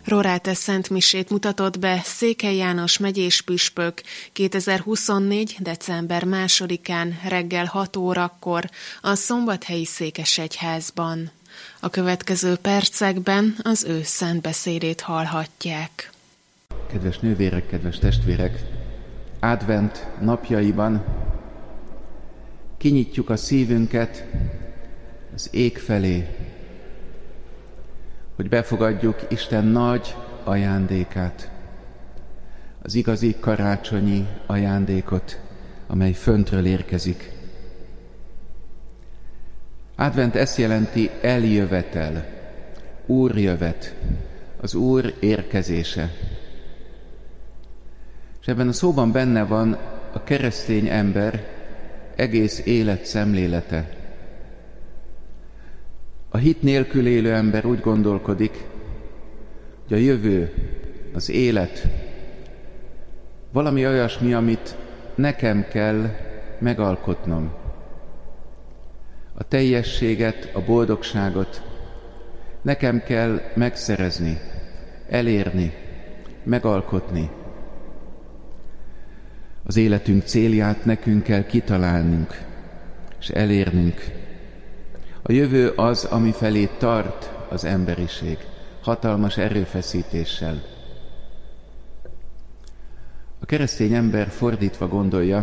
Roráte szentmisét mutatott be Székely János megyés püspök 2024. december 2-án reggel 6 órakor a Szombathelyi Székesegyházban. A következő percekben az ő szent beszédét hallhatják. Kedves nővérek, kedves testvérek! Advent napjaiban kinyitjuk a szívünket az ég felé, hogy befogadjuk Isten nagy ajándékát, az igazi karácsonyi ajándékot, amely föntről érkezik. Advent ezt jelenti eljövetel, úrjövet, az Úr érkezése. És ebben a szóban benne van a keresztény ember egész élet szemlélete. A hit nélkül élő ember úgy gondolkodik, hogy a jövő, az élet valami olyasmi, amit nekem kell megalkotnom. A teljességet, a boldogságot nekem kell megszerezni, elérni, megalkotni. Az életünk célját nekünk kell kitalálnunk és elérnünk. A jövő az, ami felé tart az emberiség, hatalmas erőfeszítéssel. A keresztény ember fordítva gondolja,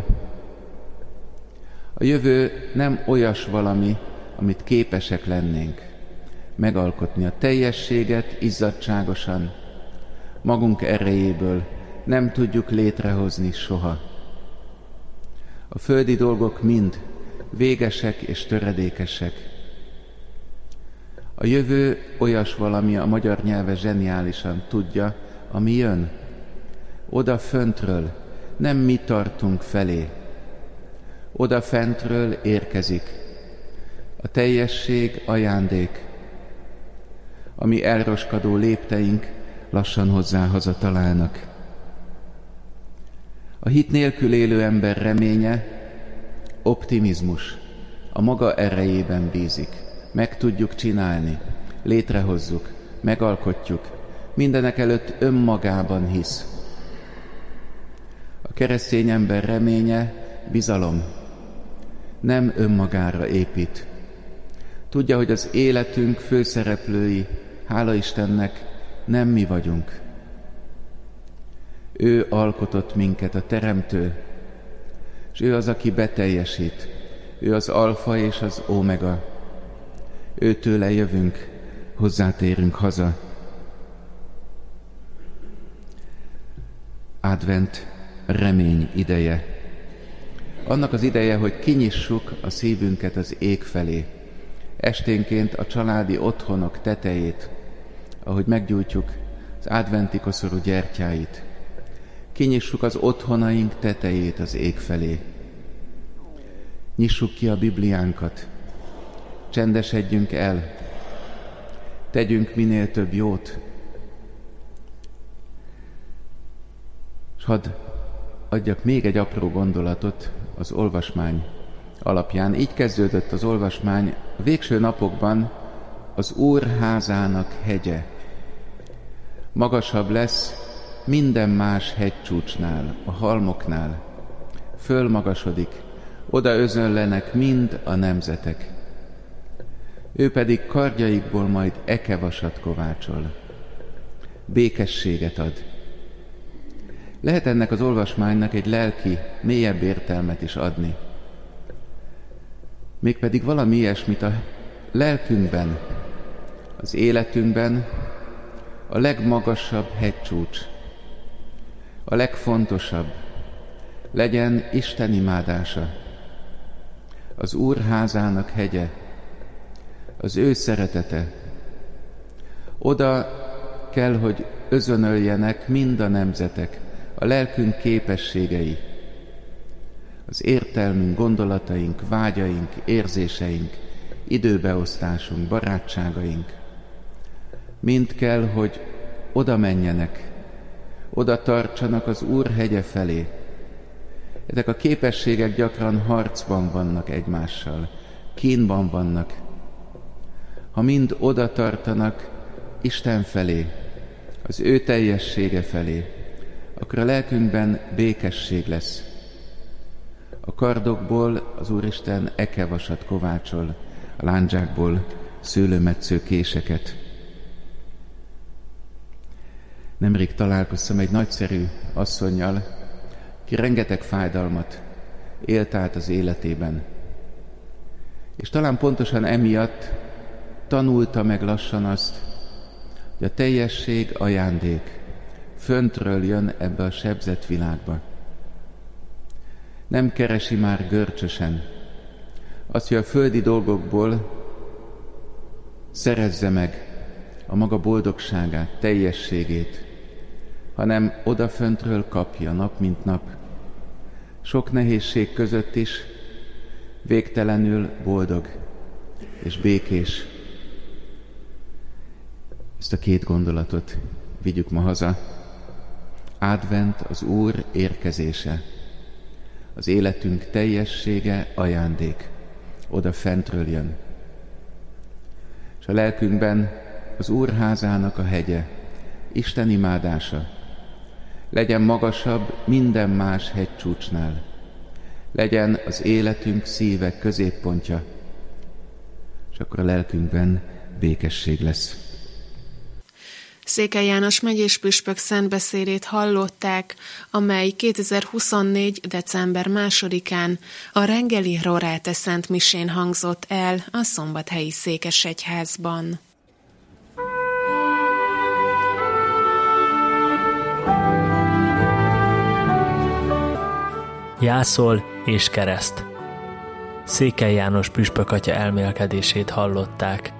a jövő nem olyas valami, amit képesek lennénk megalkotni. A teljességet izzadságosan, magunk erejéből nem tudjuk létrehozni soha. A földi dolgok mind végesek és töredékesek. A jövő olyas valami, a magyar nyelve zseniálisan tudja, ami jön. Oda föntről, nem mi tartunk felé. Oda fentről érkezik. A teljesség ajándék, ami elroskadó lépteink lassan hozzá haza találnak. A hit nélkül élő ember reménye, optimizmus, a maga erejében bízik. Meg tudjuk csinálni, létrehozzuk, megalkotjuk, mindenek előtt önmagában hisz. A keresztény ember reménye, bizalom, nem önmagára épít. Tudja, hogy az életünk főszereplői, hála Istennek, nem mi vagyunk. Ő alkotott minket, a Teremtő, és ő az, aki beteljesít. Ő az alfa és az omega. Őtőle jövünk, hozzátérünk haza. Advent remény ideje. Annak az ideje, hogy kinyissuk a szívünket az ég felé. Esténként a családi otthonok tetejét, ahogy meggyújtjuk az adventi koszorú gyertyáit. Kinyissuk az otthonaink tetejét az ég felé. Nyissuk ki a Bibliánkat. Csendesedjünk el. Tegyünk minél több jót. És hadd adjak még egy apró gondolatot az olvasmány alapján. Így kezdődött az olvasmány: a végső napokban az Úr házának hegye magasabb lesz minden más hegycsúcsnál, a halmoknál. Fölmagasodik, oda özönlenek mind a nemzetek. Ő pedig kardjaikból majd ekevasat kovácsol. Békességet ad. Lehet ennek az olvasmánynak egy lelki, mélyebb értelmet is adni. Mégpedig valami ilyesmit a lelkünkben, az életünkben a legmagasabb hegycsúcs, a legfontosabb legyen Isten imádása, az Úr házának hegye, az ő szeretete. Oda kell, hogy özönöljenek mind a nemzetek, a lelkünk képességei, az értelmünk, gondolataink, vágyaink, érzéseink, időbeosztásunk, barátságaink. Mind kell, hogy oda menjenek, oda tartsanak az Úr hegye felé. Ezek a képességek gyakran harcban vannak egymással, kínban vannak. Ha mind oda tartanak Isten felé, az ő teljessége felé, akkor a lelkünkben békesség lesz. A kardokból az Úristen ekevasat kovácsol, a lándzsákból szőlőmetsző késeket. Nemrég találkoztam egy nagyszerű asszonnyal, ki rengeteg fájdalmat élt át az életében. És talán pontosan emiatt tanulta meg lassan azt, hogy a teljesség ajándék, föntről jön ebbe a sebzett világba. Nem keresi már görcsösen azt, hogy a földi dolgokból szerezze meg a maga boldogságát, teljességét, hanem odaföntről kapja nap mint nap. Sok nehézség között is végtelenül boldog és békés. Ezt a két gondolatot vigyük ma haza. Advent, az Úr érkezése. Az életünk teljessége ajándék. Oda fentről jön. És a lelkünkben az Úr házának a hegye, Isten imádása legyen magasabb minden más hegycsúcsnál. Legyen az életünk szíve középpontja, és akkor a lelkünkben békesség lesz. Székely János megyés püspök szentbeszédét hallották, amely 2024. december 2-án a reggeli Rorate Szent Misén hangzott el a Szombathelyi Székesegyházban. Jászol és kereszt. Székely János püspök atya elmélkedését hallották.